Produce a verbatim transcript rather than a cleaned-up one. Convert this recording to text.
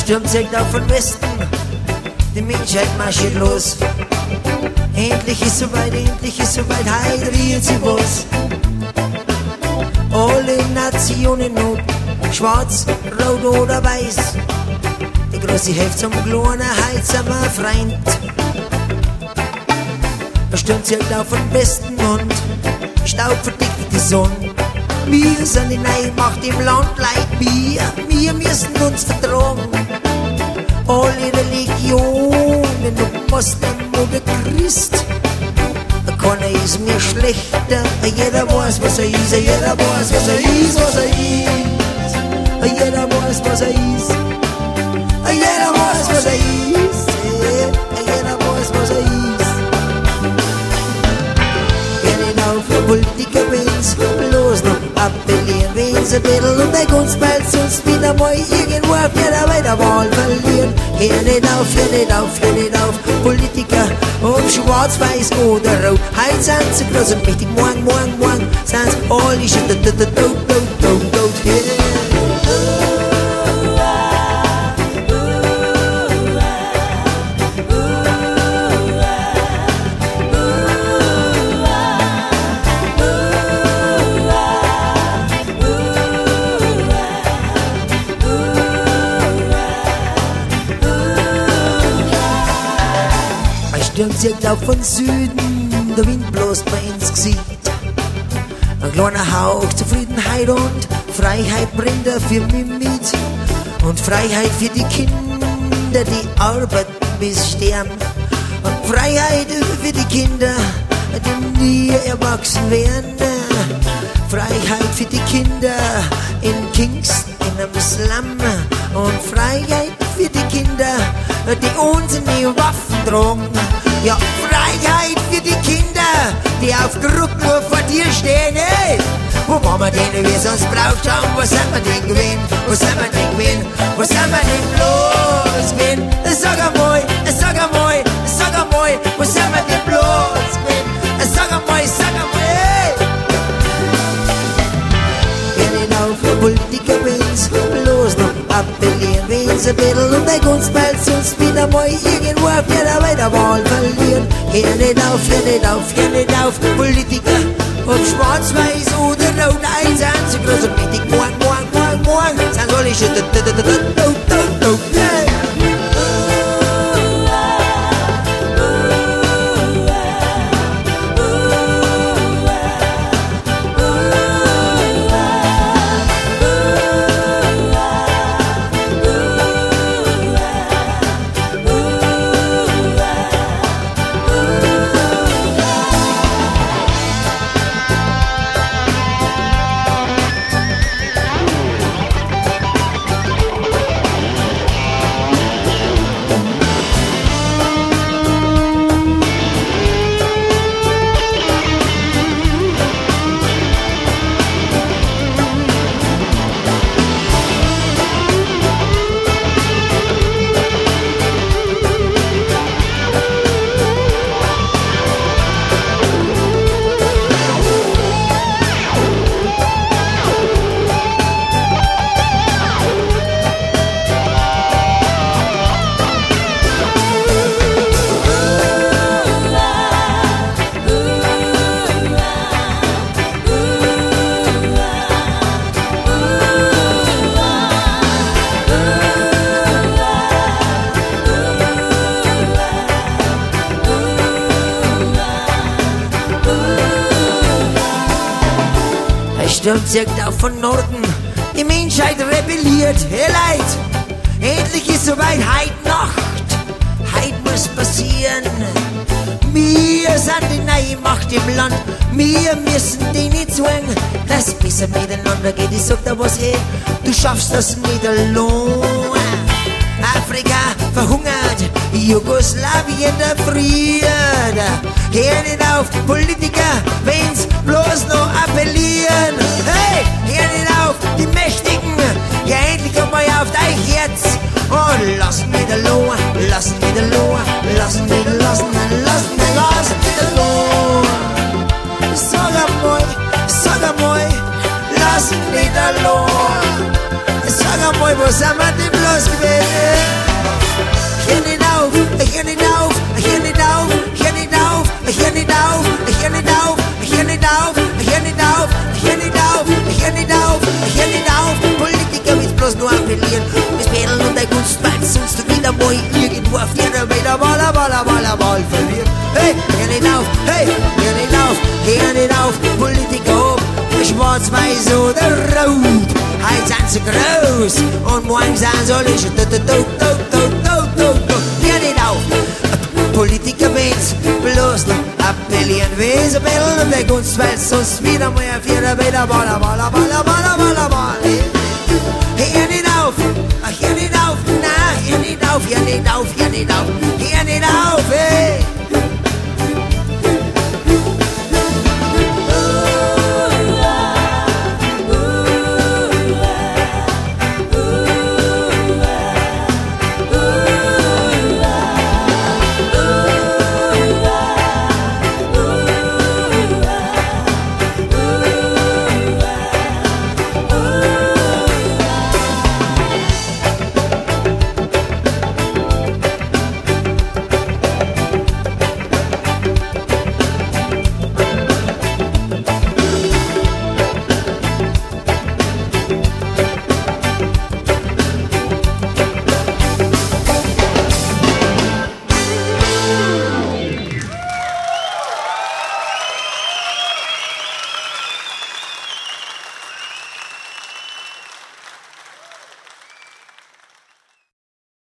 Sturm zählt auf von Westen, die Menschheit marschiert los. Endlich ist soweit, endlich ist soweit, heute riert sie was. Alle Nationen ob, schwarz, rot oder weiß. Die große Hälfte zum kleinen heilsamer Freund. Der Sturm zählt auf von Westen und Staub verdickt die Sonne. Wir sind die neue Macht im Land, Leid, wir, wir müssen uns vertragen. Alle Religionen, ob Moslem oder Christ, keiner ist mir schlechter, jeder weiß, was er ist, jeder weiß, was er ist, was er ist, jeder weiß, was er ist, jeder weiß, was er ist, jeder weiß, was er ist. Wenn ich auf der Politiker bin's, bloß noch appellieren, wenn sie betteln und der Gunstball sonst wieder mal irgendwo auf jeder weiter Wahl verlieren. Hör nicht auf, hör nicht auf, hör nicht auf, Politiker, ob schwarz, weiß oder rot. Heute sind sie groß und mächtig, morgen, morgen, morgen sind sie alle schon tot, tot, tot, tot, tot, tot, Der Sturm zieht auf von Süden, der Wind bläst mir ins Gesicht. Ein kleiner Hauch Zufriedenheit und Freiheit bringt er für mich mit. Und Freiheit für die Kinder, die arbeiten bis sterben. Und Freiheit für die Kinder, die nie erwachsen werden. Freiheit für die Kinder in Kingston, in einem Slum. Und Freiheit für die Kinder, die uns in die Waffen tragen. Ja, Freiheit für die Kinder, die auf Druck nur vor dir stehen. Hey, wo waren wir denn, wie es uns braucht haben? Wo sind wir denn gewesen? Wo sind wir denn gewesen? Wo sind wir denn bloß gewesen? Sag einmal, sag einmal, sag einmal, wo sind wir denn bloß gewesen? Sag einmal, sag einmal, hey! Wenn ich auf der Politiker bin's, bloß noch appellieren, wenn sie betteln und der Gunstball sonst wieder mal irgendwo auf jeder weiter Wahl verlieren. Hör nicht auf, hör nicht auf, hör nicht auf, Politiker, ob schwarz, weiß oder rot, eins sind sie groß und mächtig, morgen, morgen, morgen, morgen, sind alle schon tot, tot, tot, tot, tot, tot, tot, Sturm zieht auf von Norden, die Menschheit rebelliert. Hey Leid, endlich ist soweit, heut Nacht, heut muss passieren. Wir sind die neue Macht im Land, wir müssen die nicht zwingen, dass besser miteinander geht. Ich sag dir was, hey, du schaffst das nicht allein. Afrika verhungert, Jugoslawien erfriert. Hör nicht auf, Politiker, wenn's bloß noch appellieren. Hey, hör nicht auf, die Mächtigen, ja endlich einmal auf dein Herz. Und lassen wieder los, lassen wieder los, lassen wieder, lassen, lassen, lassen wieder los. Sag einmal, sag einmal, lassen wieder los. Sag einmal, wo sind wir denn bloß gewesen? Balla, Balla, Balla, Ball verliert. Hey, geh nicht auf, hey, geh nicht auf, geh nicht auf, Politiker ob, schwarz-weiß oder rot. Heute sind sie groß und morgen sind sie alle schon tot, tot, tot, tot, tot, tot, tot. Geh nicht auf, Politiker wenn's bloß noch appellieren, wie sie bilden weg uns, weil sonst wieder mehr vierer wieder Balla, Balla, Balla, Balla, Balla, Balla. Geh nicht auf, geh nicht auf, na, geh nicht auf, geh nicht auf, geh nicht auf.